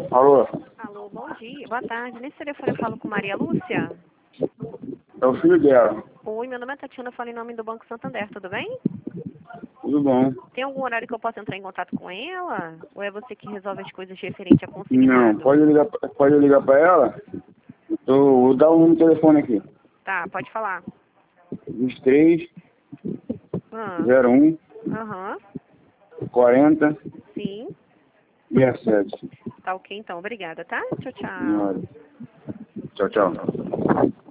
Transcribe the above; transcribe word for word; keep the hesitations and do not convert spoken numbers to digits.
Alô? Alô, bom dia, boa tarde. Nesse telefone eu falo com Maria Lúcia? É o filho dela. Oi, meu nome é Tatiana, falo em nome do Banco Santander, tudo bem? Tudo bom? Tem algum horário que eu possa entrar em contato com ela? Ou é você que resolve as coisas referente a Não, consignado? pode ligar, pode ligar pra ela? Eu vou dar o número do telefone aqui. Tá, pode falar. vinte e três, Ah, zero um, aham, quarenta, sim. sessenta e sete. Tá ok então, obrigada, tá? Tchau, tchau. Senhora. Tchau, tchau.